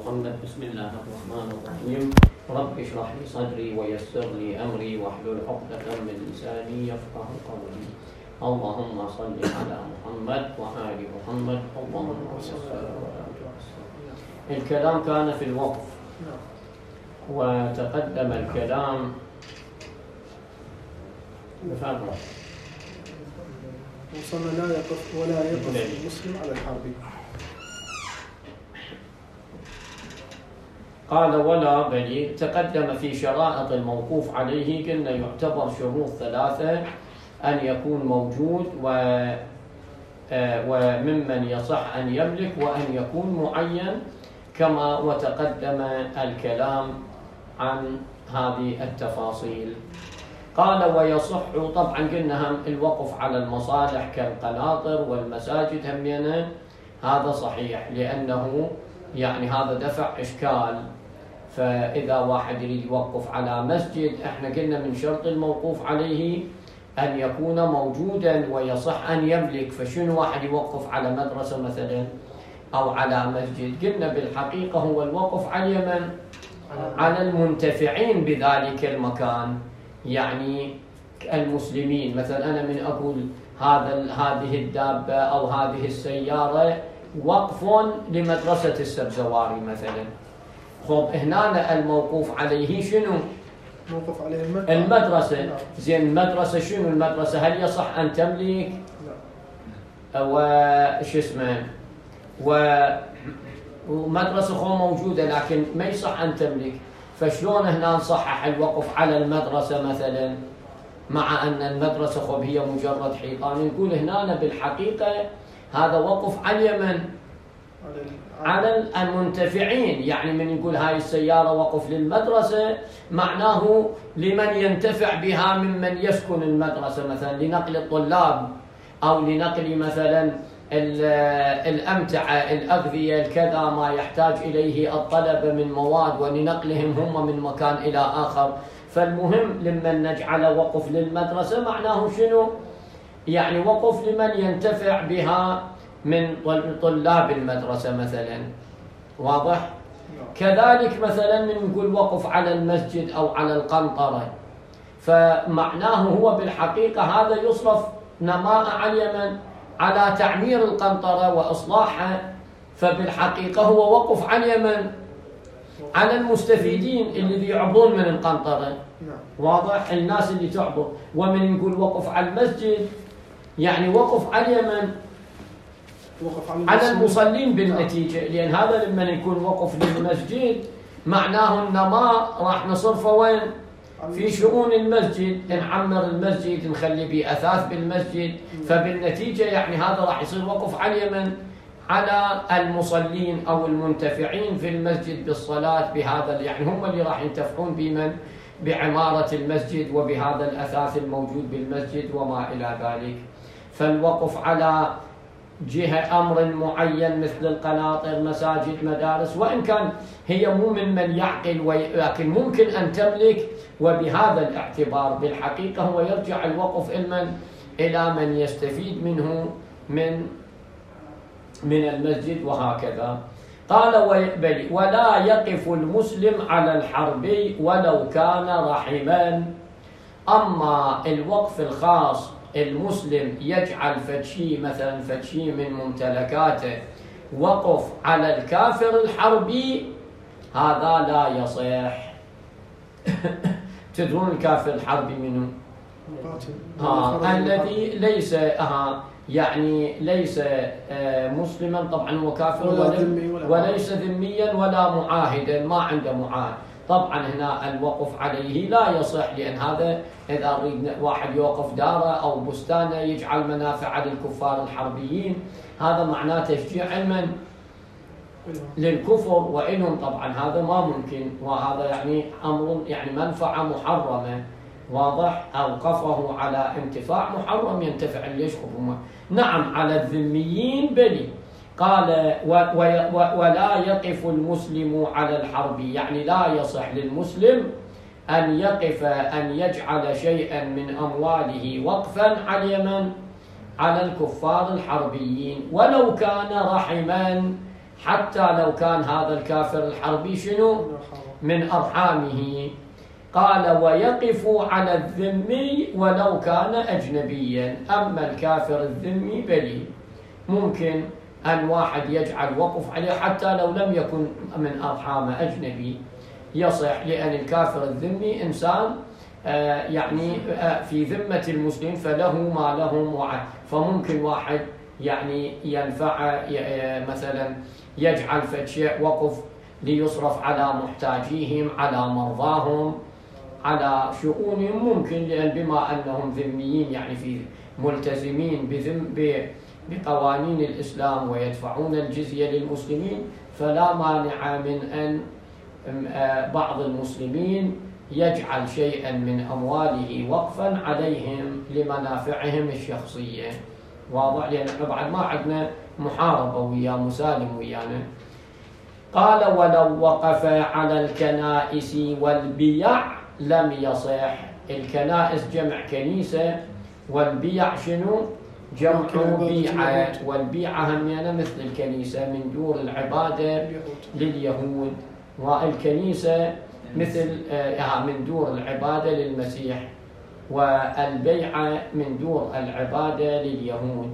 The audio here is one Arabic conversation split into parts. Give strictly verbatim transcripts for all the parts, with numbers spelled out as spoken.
محمد. بسم الله الرحمن الرحيم. رب اشرح لي صدري ويسر لي أمري واحلل عقدة من لساني يفقه قولي. اللهم صل على محمد وآل محمد. اللهم صل على محمد. الكلام كان في الوقف، وتقدم الكلام بفرق وصلنا لا يقف ولا يقف المسلم على الحرب. قال ولا بل تقدم في شرائط الموقوف عليه قلنا يعتبر شروط ثلاثة: أن يكون موجود و وممن يصح أن يملك، وأن يكون معين، كما وتقدم الكلام عن هذه التفاصيل. قال ويصح، طبعا قلنا هم الوقف على المصالح كالقناطر والمساجد همينا هذا صحيح، لأنه يعني هذا دفع إشكال. فإذا واحد يريد يوقف على مسجد، احنا قلنا من شرط الموقوف عليه أن يكون موجودا ويصح أن يملك. فشنو واحد يوقف على مدرسة مثلا أو على مسجد؟ قلنا بالحقيقة هو الوقف على من؟ على المنتفعين بذلك المكان، يعني المسلمين. مثلا أنا من أقول هذا هذه الدابة أو هذه السيارة وقف لمدرسة السبزواري مثلا، خب هنا الموقوف عليه شنو؟ موقف عليه المدرسة, المدرسة. زين المدرسة شنو المدرسة؟ هل يصح أن تملك؟ لا. وش اسمه و... ومدرسة خو موجودة لكن ما يصح أن تملك. فشلون هنا نصحح الوقف على المدرسة مثلا مع أن المدرسة خب هي مجرد حيطان؟ نقول هنا بالحقيقة هذا وقف على من؟ على المنتفعين. يعني من يقول هاي السيارة وقف للمدرسة معناه لمن ينتفع بها ممن يسكن المدرسة، مثلا لنقل الطلاب أو لنقل مثلا الأمتعة الأغذية الكذا ما يحتاج إليه الطلبة من مواد ولنقلهم هم من مكان إلى آخر. فالمهم لمن نجعل وقف للمدرسة معناه شنو؟ يعني وقف لمن ينتفع بها من طلاب المدرسة مثلا. واضح؟ كذلك مثلا من نقول وقف على المسجد أو على القنطرة، فمعناه هو بالحقيقة هذا يصرف نماء على من؟ على تعمير القنطرة وإصلاحها. فبالحقيقة هو وقف على من؟ على المستفيدين اللي بيعبرون من القنطرة. واضح؟ الناس اللي تعبر. ومن نقول وقف على المسجد يعني وقف على من؟ على المصلين بالنتيجة، لأن هذا لما يكون وقف للمسجد معناه النماء راح نصرفه وين؟ في شؤون المسجد، نعمر المسجد، نخلي به أثاث بالمسجد. فبالنتيجة يعني هذا راح يصير وقف على من؟ على المصلين أو المنتفعين في المسجد بالصلاة بهذا، يعني هم اللي راح ينتفعون بمن؟ بعمارة المسجد وبهذا الأثاث الموجود بالمسجد وما إلى ذلك. فالوقف على جهة أمر معين مثل القناطر، مساجد، مدارس، وإن كان هي مو من من يعقل ولكن ممكن أن تملك، وبهذا الاعتبار بالحقيقة هو يرجع الوقف إلمن؟ إلى من يستفيد منه من من المسجد وهكذا. قال ويقبل ولا يقف المسلم على الحرب ولو كان رحما. أما الوقف الخاص المسلم يجعل فتشي مثلا فتشي من ممتلكاته وقف على الكافر الحربي، هذا لا يصح. تدرون الكافر الحربي منه؟ ها الذي ليس ها يعني ليس مسلما طبعا هو كافر ولا وليس ذميا ولا معاهدا، ما عنده معاهد. طبعا هنا الوقف عليه لا يصح، لأن هذا إذا أريد واحد يوقف داره أو بستانه يجعل منافع للكفار الحربيين، هذا معناه تشجيع من؟ للكفر وإنهم طبعا هذا ما ممكن، وهذا يعني أمر يعني منفعة محرمة. واضح؟ أوقفه على انتفاع محرم ينتفع اللي يشقف. نعم على الذميين بلي. قال ولا يقف المسلم على الحرب، يعني لا يصح للمسلم أن يقف أن يجعل شيئا من أمواله وقفا على من؟ على الكفار الحربيين ولو كان رحما، حتى لو كان هذا الكافر الحربي شنو من أرحامه. قال ويقف على الذمي ولو كان أجنبيا. أما الكافر الذمي بلي ممكن أن واحد يجعل وقف عليه حتى لو لم يكن من أرحام أجنبي يصح، لأن الكافر الذمي إنسان آه يعني آه في ذمة المسلم فله ما لهم، فممكن واحد يعني ينفع مثلا يجعل فشيء وقف ليصرف على محتاجيهم، على مرضاهم، على شؤونهم، ممكن، لأن بما أنهم ذميين يعني في ملتزمين بذم بقوانين الإسلام ويدفعون الجزية للمسلمين، فلا مانع من أن بعض المسلمين يجعل شيئا من أمواله وقفا عليهم لمنافعهم الشخصية. واضح؟ لأن احنا بعد ما عندنا محاربة ويا مسالم ويانا. قال ولو وقف على الكنائس والبيع لم يصح. الكنائس جمع كنيسة، والبيع شنو؟ جمع بيعة، والبيعة هم مثل الكنيسة من دور العبادة لليهود، والكنيسة مثل آه من دور العبادة للمسيح، والبيعة من دور العبادة لليهود.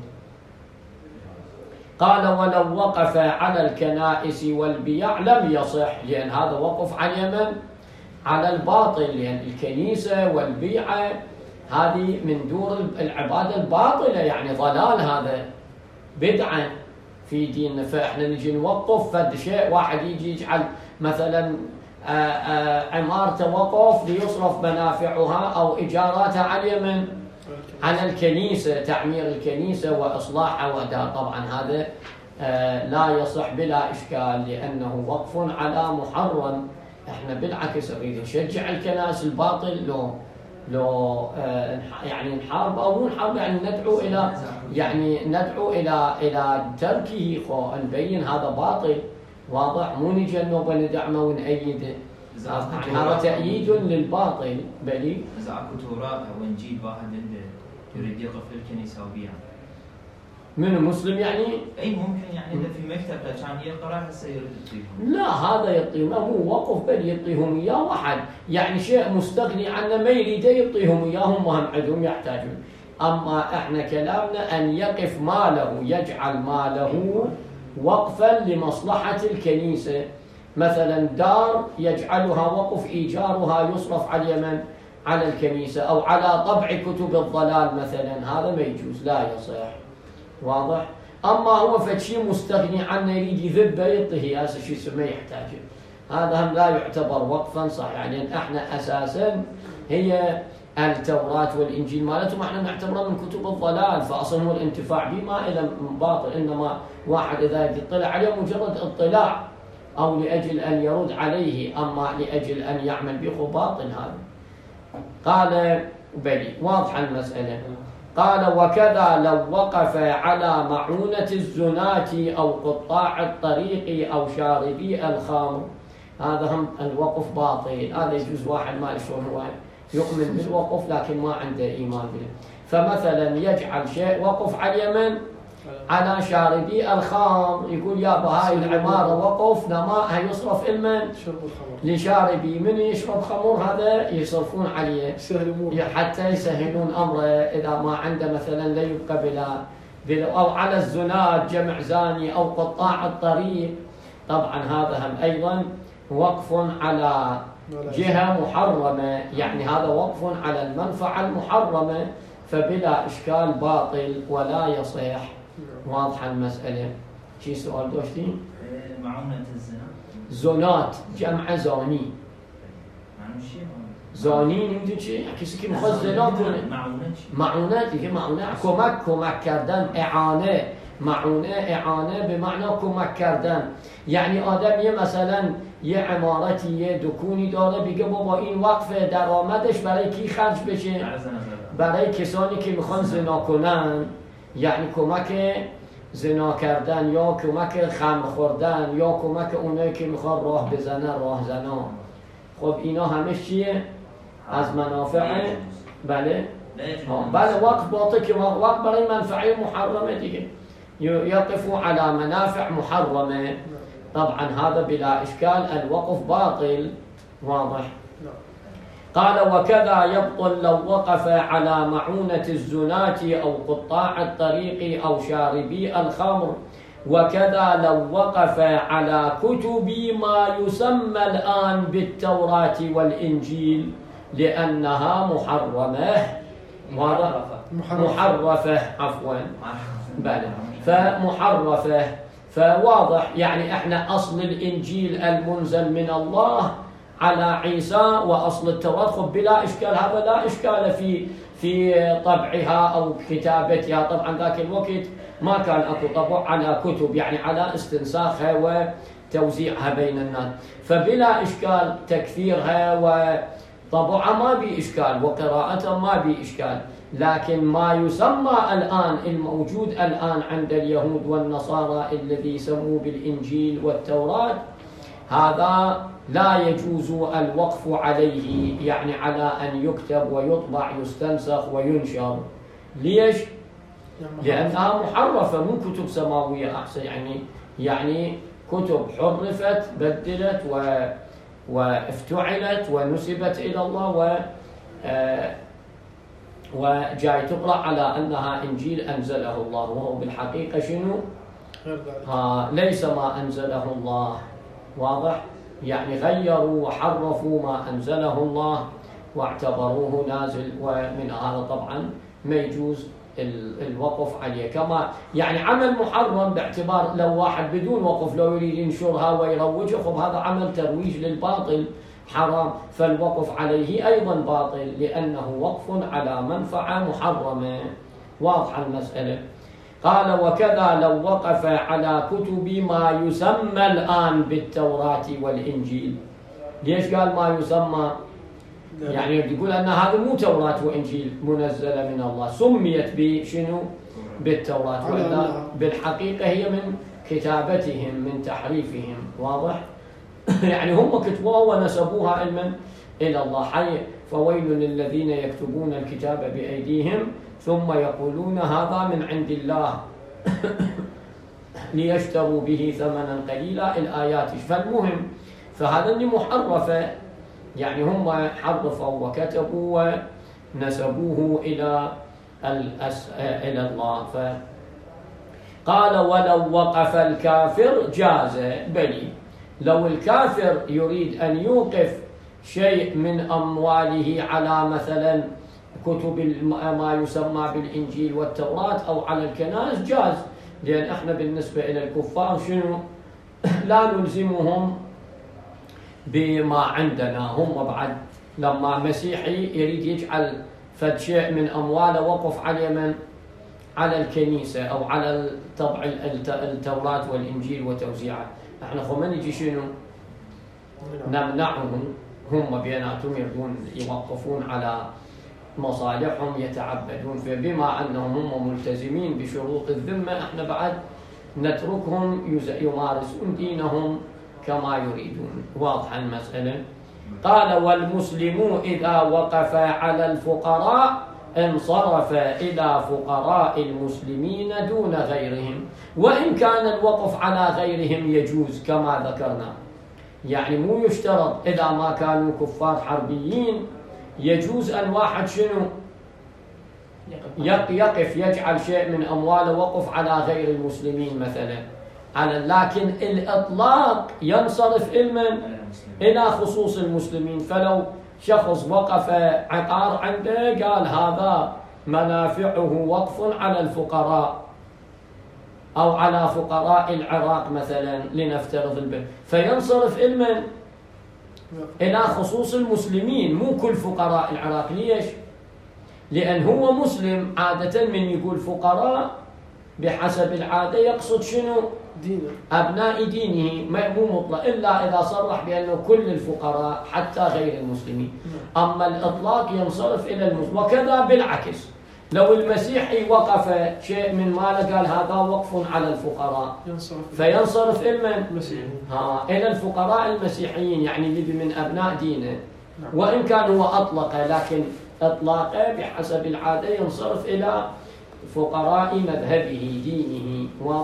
قال ولو وقف على الكنائس والبيع لم يصح، لأن هذا وقف على اليمن على الباطل، لأن الكنيسة والبيعة هذه من دور العبادة الباطلة، يعني ضلال، هذا بدعة في ديننا. فإحنا نجي نوقف فد شيء، واحد يجي يجعل مثلا آآ آآ عمارته وقف ليصرف منافعها أو إيجاراتها على اليمن على الكنيسة، تعمير الكنيسة وإصلاحها، وده طبعا هذا لا يصح بلا إشكال، لأنه وقف على محرم. احنا بالعكس نريد نشجع الكنائس الباطل، لو لو يعني نحارب او مو نحارب، يعني ندعو الى يعني ندعو الى الى تركه، خو نبين هذا باطل. واضح؟ مو نجي انه ندعمه ونأيده، هذا تأييد للباطل. بلي اذا اكو توراة او انجيل واحد يريد يقف للكنيسة وبيع، من مسلم يعني؟ اي ممكن يعني اذا في مكتب كان يقرا هسه يريد يعطيهم. لا، هذا يعطيهم مو وقف، بل يعطيهم اياه واحد يعني شيء مستغني عنه، ما يريده يعطيهم اياه، هم هم عندهم يحتاجون. اما احنا كلامنا ان يقف ماله، يجعل ماله وقفا لمصلحة الكنيسة. مثلا دار يجعلها وقف، ايجارها يصرف على اليمن على الكنيسة، او على طبع كتب الضلال مثلا، هذا ما يجوز، لا يصح. واضح؟ اما هو فشي مستغني عنه يريد يذبه يعطيه هسه شو اسمه يحتاجه، هذا هم لا يعتبر وقفا صح. يعني احنا اساسا هي التوراة والانجيل مالتهم احنا نعتبرها من كتب الضلال، فاصلا هو الانتفاع به ما الى باطل، انما واحد اذا يطلع عليه مجرد اطلاع او لاجل ان يرد عليه، اما لاجل ان يعمل به باطل هذا. قال بلي، واضحه المساله. قال وكذا لو وقف على معونة الزناة أو قطاع الطريق أو شاربي الخمر، هذا هم الوقف باطل. هذا يجوز واحد ما شلون هو يؤمن بالوقف لكن ما عنده إيمان به، فمثلا يجعل شيء وقف على اليمن على شاربي الخمر، يقول يا هاي العمارة وقف نماءها يصرف المن لشاربي، من يشرب خمر هذا يصرفون عليه حتى يسهلون أمره إذا ما عنده مثلا لا يبقى بلا, بلا أو على الزناد جمع زاني أو قطاع الطريق. طبعا هذا هم أيضا وقف على جهة محرمة، يعني هذا وقف على المنفعة المحرمة، فبلا إشكال باطل ولا يصح. واضحة المسألة. شي سؤال دوشتي؟ معونة الزنا زونات جمع زاني، زانين يمدن شي كيس كي مخزنات معونات هي معونة كمك كمك كردن، إعانة معونة إعانة بمعنى كمك كردن. يعني آدم يه مثلا یه عمارتی یه دکونی داره، بگه بابا این وقف درآمدش برای کی خرج بشه؟ برای کسانی که میخوان زنا کنن، یعنی کمک زنا کردن یا کمک خمر خوردن یا کمک اونایی که میخوان راه بزنن راهزنا. خب اینا همه چیه؟ از منافع بله بله وقت باطل که وقت برای منفعه محرمه دیگه، یقفوا على منافع محرمه. طبعا هذا بلا إشكال الوقف باطل. واضح؟ قال وكذا يبطل لو وقف على معونة الزناة أو قطاع الطريق أو شاربي الخمر، وكذا لو وقف على كتب ما يسمى الآن بالتوراة والإنجيل لأنها محرمة. محرفة, محرفة عفوا بله فمحرفة. فواضح يعني احنا أصل الإنجيل المنزل من الله على عيسى وأصل التوراة خب بلا إشكال، هذا لا إشكال في في طبعها أو كتابتها. طبعا ذاك الوقت ما كان أكو طبع على كتب، يعني على استنساخها وتوزيعها بين الناس، فبلا إشكال تكثيرها وطبعها ما بي إشكال وقراءتها ما بي إشكال. لكن ما يسمى الآن الموجود الآن عند اليهود والنصارى الذي يسموه بالإنجيل والتوراة هذا لا يجوز الوقف عليه، يعني على أن يكتب ويطبع يستنسخ وينشر. ليش؟ لأنها محرفة، مو كتب سماوية أحسن، يعني يعني كتب حرفت بدلت و وافتعلت ونسبت إلى الله و آه وجاي تقرأ على أنها إنجيل أنزله الله، وهو بالحقيقة شنو؟ ها ليس ما أنزله الله. واضح؟ يعني غيروا وحرفوا ما أنزله الله واعتبروه نازل، ومن هذا طبعا ما يجوز الوقف عليه. كما يعني عمل محرم باعتبار لو واحد بدون وقف لو يريد ينشرها ويروجها، خب هذا عمل ترويج للباطل حرام، فالوقف عليه أيضا باطل لأنه وقف على منفعة محرمة. واضحة المسألة. قال وكذا لو وقف على كتب ما يسمى الآن بالتوراة والإنجيل. ليش قال ما يسمى؟ يعني يقول أن هذا مو توراة وإنجيل منزلة من الله، سميت بشنو؟ بالتوراة، وإلا بالحقيقة هي من كتابتهم من تحريفهم. واضح؟ يعني هم كتبوها ونسبوها علما إلى الله. حي فويل للذين يكتبون الكتاب بأيديهم ثم يقولون هذا من عند الله ليشتروا به ثمنا قليلا الآيات. فالمهم فهذا اللي محرفة، يعني هم حرفوا وكتبوا ونسبوه إلى إلى الله. فقال ولو وقف الكافر جاز. بلي لو الكافر يريد أن يوقف شيء من أمواله على مثلا كتب ما يسمى بالإنجيل والتوراة أو على الكنائس جاز، لأن احنا بالنسبة إلى الكفار شنو؟ لا نلزمهم بما عندنا. هم بعد لما مسيحي يريد يجعل فد شيء من أمواله وقف على من؟ على الكنيسة أو على طبع التوراة والإنجيل وتوزيعه، احنا خو ما نجي شنو؟ نمنعهم. هم بيناتهم يريدون يوقفون على مصالحهم يتعبدون، فبما أنهم هم ملتزمين بشروط الذمة احنا بعد نتركهم يمارسون دينهم كما يريدون. واضحة المسألة. قال والمسلم إذا وقف على الفقراء انصرف إلى فقراء المسلمين دون غيرهم، وإن كان الوقف على غيرهم يجوز كما ذكرنا. يعني مو يشترط إذا ما كانوا كفار حربيين يجوز أن واحد شنو يقف يجعل شيء من أمواله وقف على غير المسلمين مثلا على، لكن الإطلاق ينصرف إلمن إلى خصوص المسلمين. فلو شخص وقف عقار عنده قال هذا منافعه وقف على الفقراء أو على فقراء العراق مثلا لنفترض البيت، فينصرف إلمن إلى خصوص المسلمين مو كل فقراء العراق. ليش؟ لأن هو مسلم عادة من يقول فقراء بحسب العادة يقصد شنو؟ دينه، أبناء دينه، مو مطلق إلا إذا صرح بأنه كل الفقراء حتى غير المسلمين. أما الإطلاق ينصرف إلى المسلمين. وكذا بالعكس لو المسيحي وقف شيء من ماله قال هذا وقف على الفقراء فينصرف إلى ها إلى الفقراء المسيحيين، يعني اللي من أبناء دينه. وإن كان هو أطلق، لكن إطلاقه بحسب العادة ينصرف إلى فقراء مذهبه دينه. واضح؟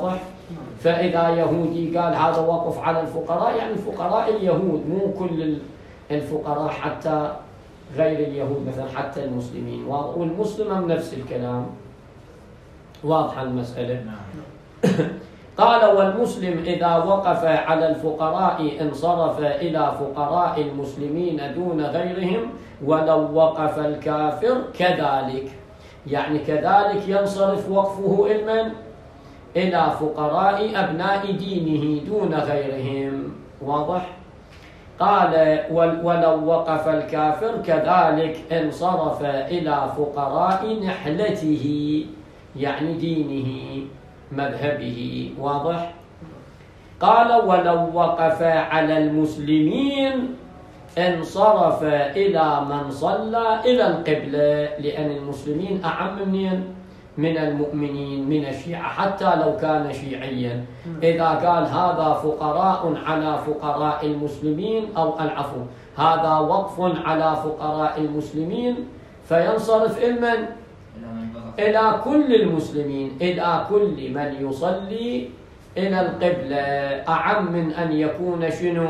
فإذا يهودي قال هذا وقف على الفقراء، يعني الفقراء اليهود، مو كل الفقراء، حتى غير اليهود مثلا حتى المسلمين، والمسلم نفس الكلام. واضحة المسألة؟ قال والمسلم إذا وقف على الفقراء انصرف إلى فقراء المسلمين دون غيرهم، ولو وقف الكافر كذلك، يعني كذلك ينصرف وقفه إلمن؟ إلى فقراء أبناء دينه دون غيرهم. واضح؟ قال ولو وقف الكافر كذلك انصرف إلى فقراء نحلته، يعني دينه مذهبه. واضح؟ قال ولو وقف على المسلمين انصرف إلى من صلى إلى القبلة، لأن المسلمين أعم منين؟ من المؤمنين، من الشيعة، حتى لو كان شيعيا. إذا قال هذا فقراء على فقراء المسلمين، أو العفو هذا وقف على فقراء المسلمين، فينصرف إلمن؟ إلى كل المسلمين، إلى كل من يصلي إلى القبلة، أعم من أن يكون شنو؟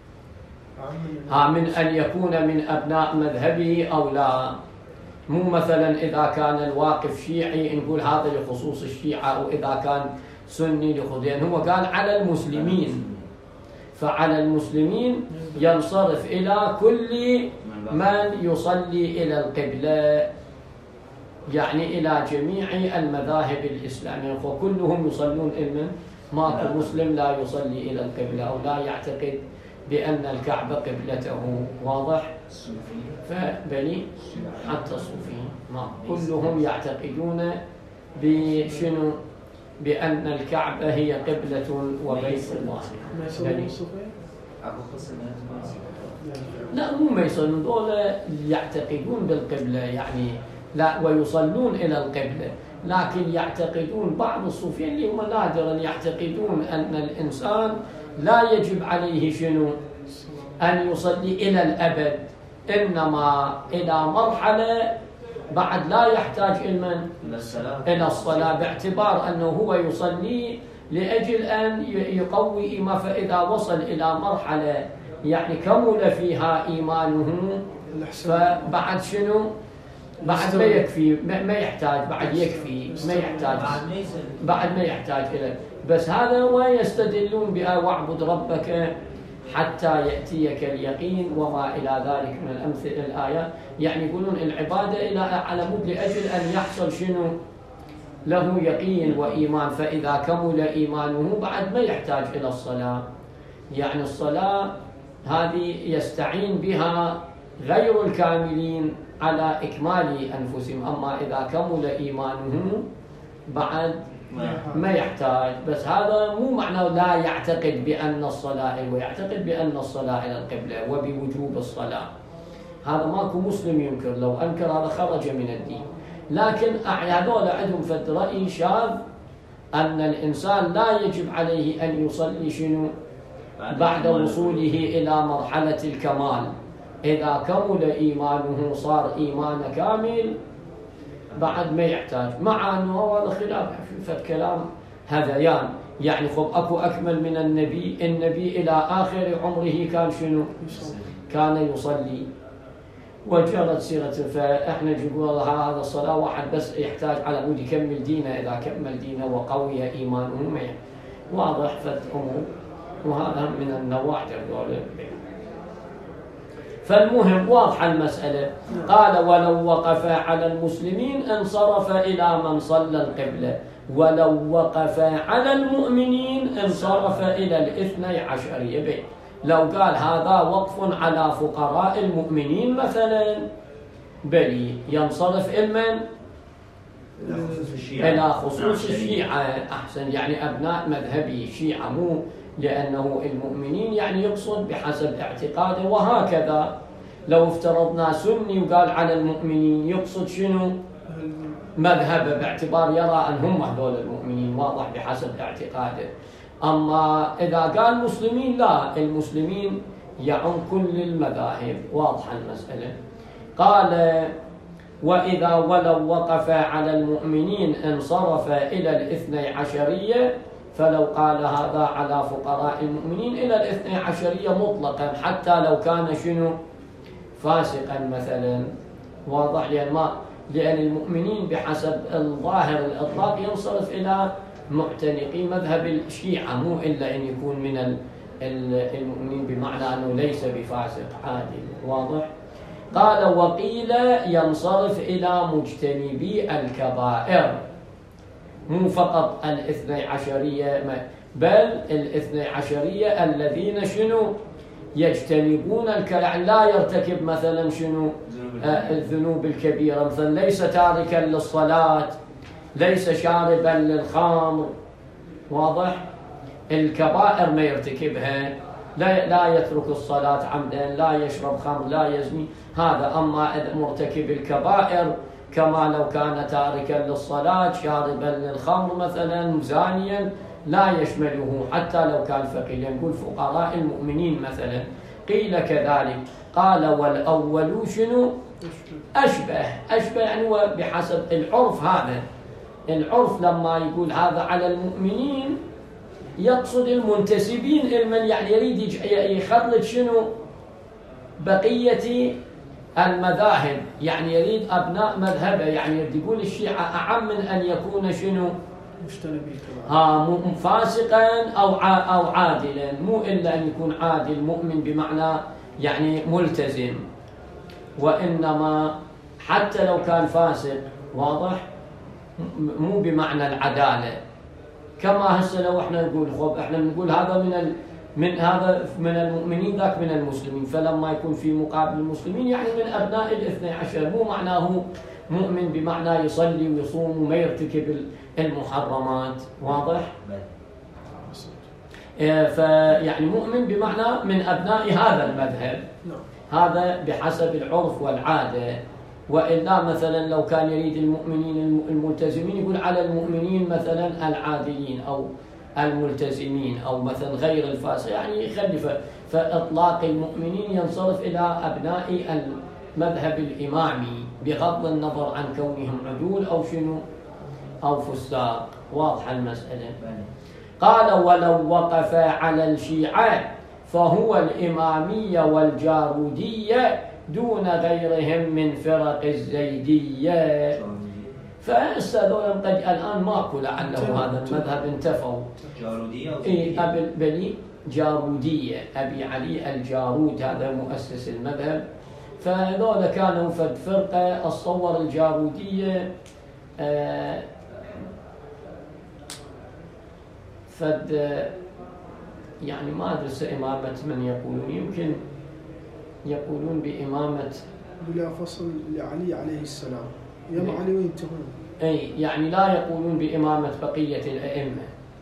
ها من أن يكون من أبناء مذهبه أو لا. مو مثلا إذا كان الواقف شيعي نقول هذا لخصوص الشيعة، أو إذا كان سني لخصوص، يعني هو قال على المسلمين، فعلى المسلمين ينصرف إلى كل من يصلي إلى القبلة، يعني إلى جميع المذاهب الإسلامية، وكلهم يصلون إلى، ماكو مسلم لا يصلي إلى القبلة أو لا يعتقد بأن الكعبة قبلته. واضح؟ فبني حتى الصوفيين ما كلهم يعتقدون بشنو؟ بأن الكعبة هي قبلة وبيت الله. بني لا مو ما يصلون، دول يعتقدون بالقبلة يعني لا، ويصلون إلى القبلة، لكن يعتقدون بعض الصوفيين اللي هم نادرا يعتقدون أن الإنسان لا يجب عليه شنو؟ أن يصلي إلى الأبد، إنما إلى مرحلة بعد لا يحتاج إلى إلى الصلاة، باعتبار أنه هو يصلي لأجل أن يقوي إيمانه، فإذا وصل إلى مرحلة يعني كمل فيها إيمانه، فبعد شنو؟ بعد ما يكفي، ما يحتاج، بعد يكفي، ما يحتاج، بعد ما يحتاج إلى. بس هذا ما يستدلون بأ واعبد ربك حتى يأتيك اليقين وما إلى ذلك من الأمثلة الآيات، يعني يقولون العبادة إلى على مود لأجل أن يحصل شنو؟ له يقين وإيمان، فإذا كمل إيمانه بعد ما يحتاج إلى الصلاة. يعني الصلاة هذه يستعين بها غير الكاملين على إكمال أنفسهم، أما إذا كمل إيمانه بعد ما يحتاج. بس هذا مو معنى لا يعتقد بأن الصلاة، ويعتقد بأن الصلاة إلى القبلة وبوجوب الصلاة، هذا ماكو مسلم ينكر، لو أنكر هذا خرج من الدين. لكن هذول عندهم في الرأي شاذ أن الإنسان لا يجب عليه أن يصلي شنو؟ بعد وصوله إلى مرحلة الكمال، إذا كمل إيمانه صار إيمان كامل بعد ما يحتاج، مع أنه هذا خلاف في الكلام هذيان. يعني خب أكو أكمل من النبي؟ النبي إلى آخر عمره كان شنو؟ كان يصلي وجرت سيرته. فإحنا نقول هذا الصلاة واحد بس يحتاج على مود يكمل دينه، إذا كمل دينه وقوي إيمانه ما واضح فت أمور، وهذا من النواحي الدولة. فالمهم واضحة المسألة. قال ولو وقف على المسلمين انصرف إلى من صلى القبلة، ولو وقف على المؤمنين انصرف إلى الاثني عشرية. لو قال هذا وقف على فقراء المؤمنين مثلا، بل ينصرف إلمن؟ إلى خصوص الشيعة أحسن، يعني أبناء مذهبي شيعة، مو لأنه المؤمنين يعني يقصد بحسب اعتقاده. وهكذا لو افترضنا سني وقال على المؤمنين يقصد شنو؟ مذهبه، باعتبار يرى أن هم هذول المؤمنين، واضح بحسب اعتقاده. أما إذا قال مسلمين لا، المسلمين يعم كل المذاهب. واضحة المسألة. قال وإذا ولو وقف على المؤمنين انصرف إلى الاثني عشرية، فلو قال هذا على فقراء المؤمنين إلى الاثني عشرية مطلقا حتى لو كان شنو فاسقا مثلا. واضح؟ لأن ما لأن المؤمنين بحسب الظاهر الإطلاق ينصرف إلى معتنقي مذهب الشيعة، مو إلا أن يكون من المؤمنين بمعنى أنه ليس بفاسق عادل. واضح؟ قال وقيل ينصرف إلى مجتنبي الكبائر، مو فقط الاثني عشرية بل الاثني عشرية الذين شنو يجتنبون الكلام، لا يرتكب مثلا شنو آه الذنوب الكبيرة، مثلا ليس تاركا للصلاة، ليس شاربا للخمر. واضح؟ الكبائر ما يرتكبها، لا لا يترك الصلاة عمدا، لا يشرب خمر، لا يزني، هذا. أما مرتكب الكبائر كما لو كان تاركا للصلاة، شاربا للخمر مثلا، زانيا، لا يشمله حتى لو كان فقيرا. نقول فقراء المؤمنين مثلا. قيل كذلك. قال والأول شنو أشبه. أشبه يعني هو بحسب العرف. هذا العرف لما يقول هذا على المؤمنين يقصد المنتسبين المن، يعني يريد يخلط شنو بقية المذاهب، يعني يريد أبناء مذهبه، يعني يقول الشيعة أعم من أن يكون شنو ها فاسقا أو أو عادلا، مو إلا أن يكون عادل مؤمن بمعنى يعني ملتزم، وإنما حتى لو كان فاسق. واضح؟ مو بمعنى العدالة. كما هسه لو احنا نقول خب احنا نقول هذا من ال من هذا من المؤمنين، ذاك من المسلمين، فلما يكون في مقابل المسلمين يعني من أبناء الاثني عشر، مو معناه مؤمن بمعنى يصلي ويصوم وما يرتكب المحرمات. واضح؟ فيعني مؤمن بمعنى من أبناء هذا المذهب، هذا بحسب العرف والعادة. وإلا مثلا لو كان يريد المؤمنين الملتزمين يقول على المؤمنين مثلا العادلين أو الملتزمين أو مثلا غير الفاسق، يعني يخلف. فإطلاق المؤمنين ينصرف إلى أبناء المذهب الإمامي بغض النظر عن كونهم عدول أو شنو أو فساق. واضحة المسألة؟ قال ولو وقف على الشيعة فهو الإمامية والجارودية دون غيرهم من فرق الزيدية. فهذول قد الآن ماكو لعله هذا المذهب انتفوا. جارودية إيه أبي بني جارودية، أبي علي الجارود هذا مؤسس المذهب. فهذول كانوا فد فرقة الصور الجارودية آه فد يعني ما أدري إمامة من يقولون، يمكن يقولون بإمامة بلا فصل لعلي عليه السلام، يوم علي وينتهون. أي يعني لا يقولون بإمامة بقية الأئمة،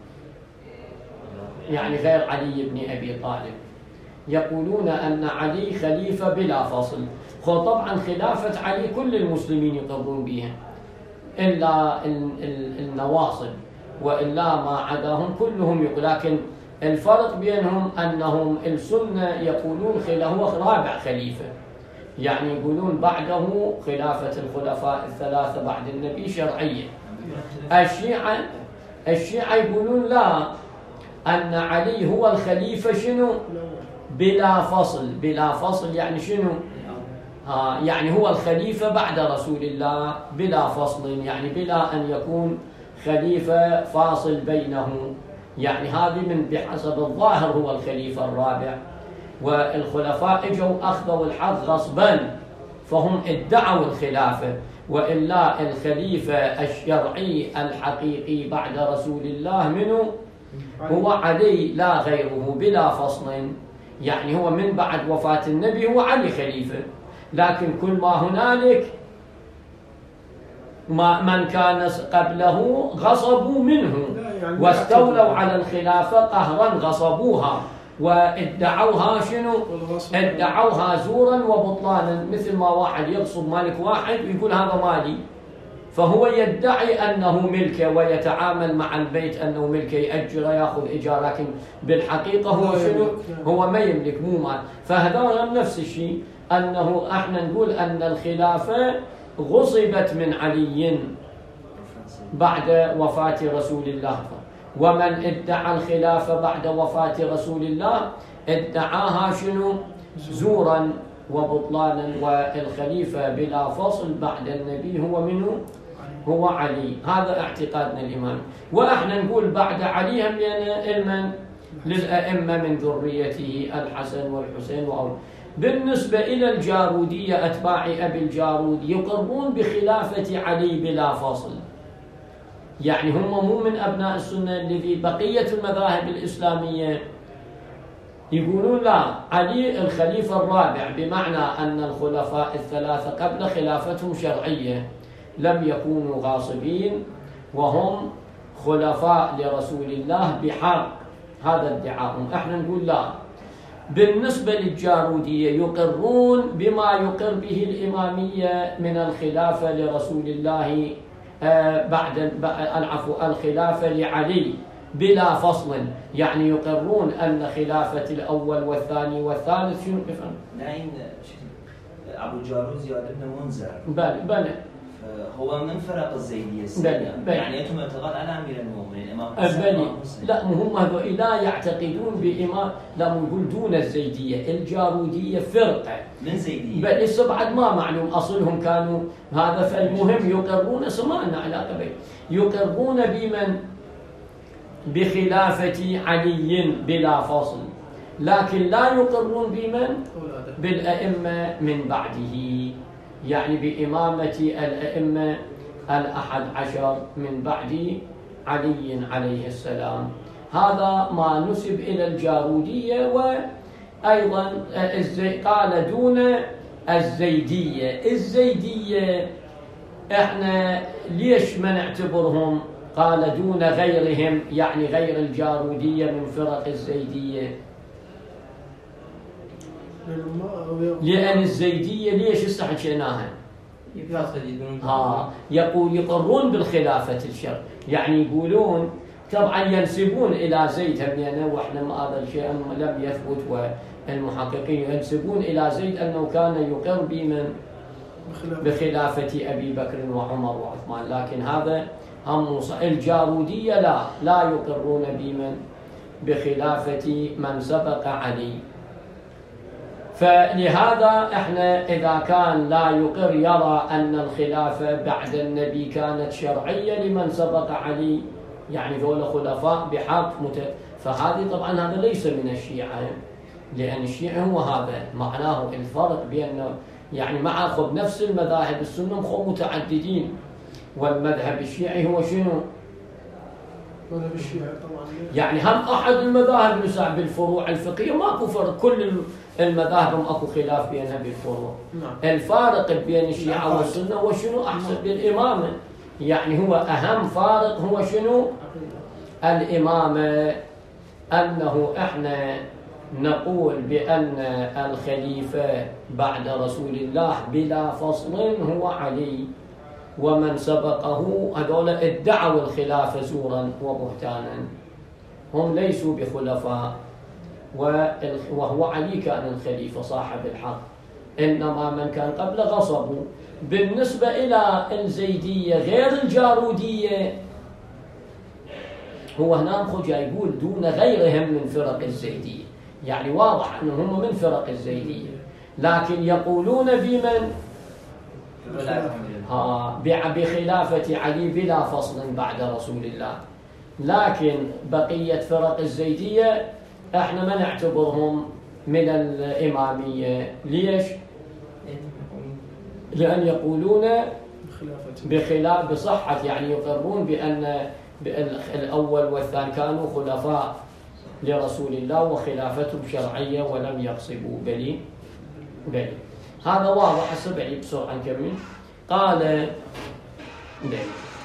يعني غير علي بن أبي طالب. يقولون أن علي خليفة بلا فصل. طبعا خلافة علي كل المسلمين يقرون بها إلا النواصب، وإلا ما عداهم كلهم يقول. لكن الفرق بينهم أنهم السنة يقولون هو رابع خليفة، يعني يقولون بعده خلافة الخلفاء الثلاثة بعد النبي شرعية. الشيعة الشيعة يقولون لا، أن علي هو الخليفة شنو بلا فصل. بلا فصل يعني شنو آه يعني هو الخليفة بعد رسول الله بلا فصل، يعني بلا أن يكون خليفة فاصل بينه، يعني هذه من بحسب الظاهر هو الخليفة الرابع. والخلفاء اجوا أخذوا الحق غصبا، فهم ادعوا الخلافة، وإلا الخليفة الشرعي الحقيقي بعد رسول الله منه هو علي لا غيره بلا فصل. يعني هو من بعد وفاة النبي هو علي خليفة، لكن كل ما هنالك ما من كان قبله غصبوا منه واستولوا على الخلافة قهرا، غصبوها وادعوها شنو ادعوها زورا وبطلانا. مثل ما واحد يغصب مالك واحد ويقول هذا مالي، فهو يدعي أنه ملكه ويتعامل مع البيت أنه ملكه، يأجره يأخذ إيجار، لكن بالحقيقة هو شنو هو ما يملك، مو مال. فهذا نفس الشيء، أنه احنا نقول أن الخلافة غصبت من علي بعد وفاة رسول الله، ومن ادعى الخلافة بعد وفاة رسول الله ادعاها شنو؟ زورا وبطلانا. والخليفة بلا فصل بعد النبي هو منه؟ هو علي. هذا اعتقادنا الإمام. وإحنا نقول بعد علي هم لأن للأئمة من ذريته الحسن والحسين وأولاد. بالنسبة إلى الجارودية أتباع أبي الجارود يقرون بخلافة علي بلا فصل، يعني هم مو من أبناء السنة الذي بقية المذاهب الإسلامية يقولون لا، علي الخليفة الرابع، بمعنى أن الخلفاء الثلاثة قبل خلافتهم شرعية، لم يكونوا غاصبين وهم خلفاء لرسول الله بحق. هذا ادعاءهم. احنا نقول لا. بالنسبة للجارودية يقرون بما يقر به الإمامية من الخلافة لرسول الله بعد العفو الخلافة لعلي بلا فصل، يعني يقرون أن خلافة الأول والثاني والثالث شنو يفهم؟ نعم. أبو جارود زياد بن منذر بل بل هو من فرق الزيدية بل بل يعني أنتم اعتقاد على أمير المؤمنين إمام حسين؟ لا، هم هذول لا يعتقدون بإمام، لا نقول دون الزيدية. الجارودية فرقة من زيدية، بل لسه بعد ما معلوم أصلهم كانوا هذا. فالمهم يقرون، سمعنا علاقة بين يقرون بمن؟ بخلافة علي بلا فصل، لكن لا يقرون بمن؟ بالأئمة من بعده، يعني بإمامة الأئمة الأحد عشر من بعد علي عليه السلام. هذا ما نسب إلى الجارودية. وأيضا قال دون الزيدية. الزيدية احنا ليش ما نعتبرهم؟ قال دون غيرهم، يعني غير الجارودية من فرق الزيدية، لأن الزيدية ليش استحكيناها؟ ها يقول يقرون بالخلافة الشرع، يعني يقولون طبعا ينسبون إلى زيد هم يعني، وإحنا ما هذا الشيء لم يثبت، والمحققين ينسبون إلى زيد أنه كان يقر بمن؟ بخلافة أبي بكر وعمر وعثمان، لكن هذا هم الجارودية لا لا يقرون بمن؟ بخلافة من سبق علي. فلهذا احنا اذا كان لا يقر يرى ان الخلافه بعد النبي كانت شرعيه لمن سبق علي، يعني ذول خلفاء بحق مت... فهذه طبعا هذا ليس من الشيعه، لان الشيعه هو هذا معناه الفرق بين يعني مع خب نفس المذاهب السنه خب متعددين، والمذهب الشيعي هو شنو؟ مذهب الشيعة طبعا يعني هم احد المذاهب نسع بالفروع الفقهيه، ماكو فرق، كل المذاهب اكو خلاف بينها بالفروع. نعم. الفارق بين الشيعة والسنة هو شنو؟ احسن بالإمامة، يعني هو أهم فارق هو شنو؟ الإمامة. أنه احنا نقول بأن الخليفة بعد رسول الله بلا فصل هو علي، ومن سبقه هذول ادعوا الخلافة زورا وبهتانا، هم ليسوا بخلفاء، وهو علي كان الخليفة صاحب الحق، إنما من كان قبل غصبوا. بالنسبة إلى الزيدية غير الجارودية، هو هنا خرج يقول دون غيرهم من فرق الزيدية، يعني واضح أنهم من فرق الزيدية، لكن يقولون بمن؟ ها بخلافة علي بلا فصل بعد رسول الله. لكن بقية فرق الزيدية احنا ما نعتبرهم من الإمامية. ليش؟ لأن يقولون بخلاف بصحة، يعني يقرون بأن الأول والثاني كانوا خلفاء لرسول الله وخلافتهم شرعية ولم يغصبوا. بلي بلي هذا واضح. السبعي بسرعة نكمل. قال بلي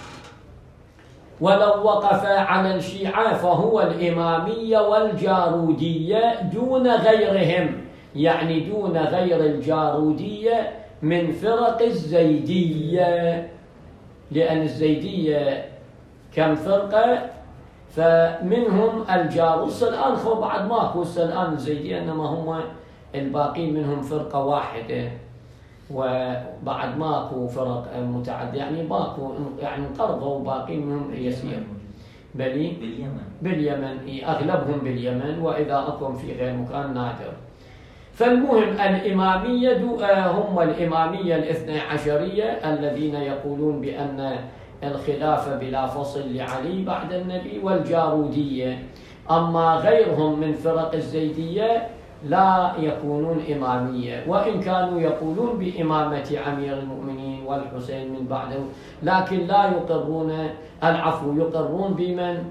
ولو وقف على الشيعة فهو الإمامية والجارودية دون غيرهم، يعني دون غير الجارودية من فرق الزيدية، لأن الزيدية كم فرقة؟ فمنهم الجارود الآن خو بعد ماكو الآن الزيدية، إنما هم الباقي منهم فرقة واحدة، وبعد ماكو فرق متعددة، يعني ماكو يعني انقرضوا باقي منهم يسير. بلي باليمن باليمن، أغلبهم باليمن، وإذا أكون في غير مكان نادر. فالمهم الإمامية هم الإمامية الاثنى عشرية الذين يقولون بأن الخلافة بلا فصل لعلي بعد النبي، والجارودية. أما غيرهم من فرق الزيدية لا يكونون إمامية، وإن كانوا يقولون بإمامة أمير المؤمنين والحسين من بعده، لكن لا يقرون العفو، يقرون بمن؟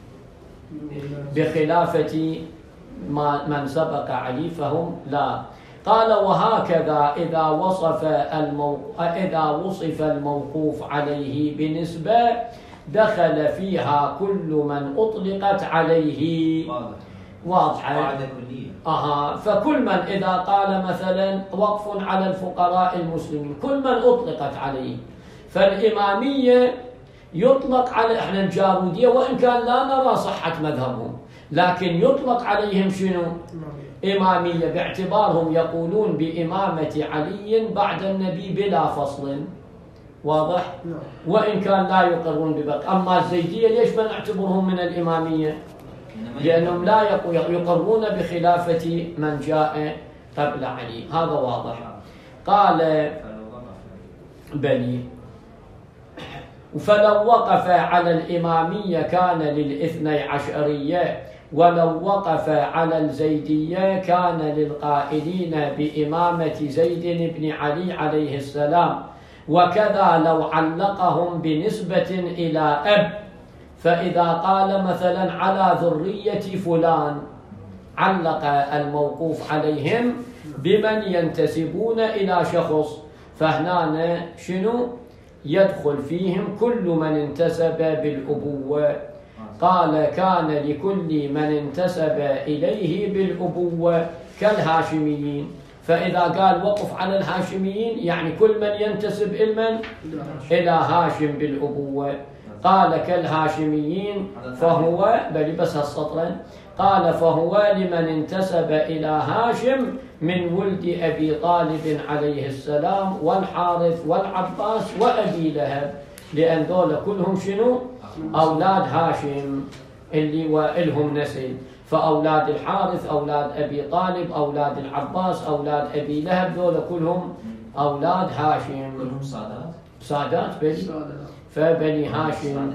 بخلافة من سبق علي، فهم لا. قال وهكذا إذا وصف الموقوف إذا وصف الموقوف عليه بنسبة دخل فيها كل من أطلقت عليه. واضح واضحة. قاعدة كلية. أها، فكل من إذا قال مثلا وقف على الفقراء المسلمين، كل من أطلقت عليه. فالإمامية يطلق على احنا الجارودية، وإن كان لا نرى صحة مذهبهم، لكن يطلق عليهم شنو؟ إمامية، باعتبارهم يقولون بإمامة علي بعد النبي بلا فصل. واضح؟ وإن كان لا يقرون ببقى. أما الزيدية ليش ما نعتبرهم من الإمامية؟ لأنهم لا يقرون بخلافة من جاء قبل علي. هذا واضح. قال بلي فلو وقف على الإمامية كان للإثني عشرية، ولو وقف على الزيدية كان للقائلين بإمامة زيد بن علي عليه السلام. وكذا لو علقهم بنسبة إلى أب، فإذا قال مثلا على ذرية فلان علق الموقوف عليهم بمن ينتسبون إلى شخص، فهنا شنو؟ يدخل فيهم كل من انتسب بالأبوة. قال كان لكل من انتسب إليه بالأبوة كالهاشميين. فإذا قال وقف على الهاشميين يعني كل من ينتسب إلمن؟ إلى هاشم بالأبوة. قال كالهاشميين فهو بل بس هالسطرين. قال فهو لمن انتسب إلى هاشم من ولد أبي طالب عليه السلام والحارث والعباس وأبي لهب، لأن دول كلهم شنو؟ أولاد هاشم اللي وإلهم نسل. فأولاد الحارث أولاد أبي طالب، أولاد العباس أولاد أبي لهب، دول كلهم أولاد هاشم. كلهم سادات؟ سادات بلي، فبني هاشم.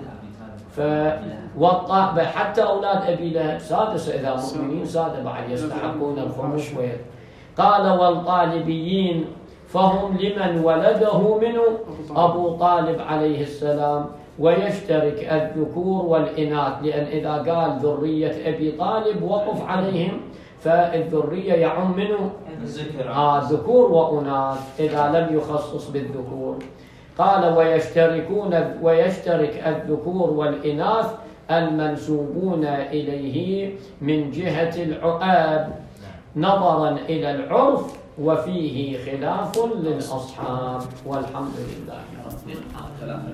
فوطأ حتى أولاد أبي لهب سادس إذا مؤمنين سادة بعد يستحقون الخمس وير. قال والطالبيين فهم لمن ولده منه أبو طالب عليه السلام، ويشترك الذكور والإناث، لأن إذا قال ذرية أبي طالب وقف عليهم فالذرية يعم منه آه ذكور وأناث إذا لم يخصص بالذكور. قال ويشتركون ويشترك الذكور والإناث المنسوبون إليه من جهة العقاب نظرا إلى العرف، وفيه خلاف للأصحاب، والحمد لله رب العالمين.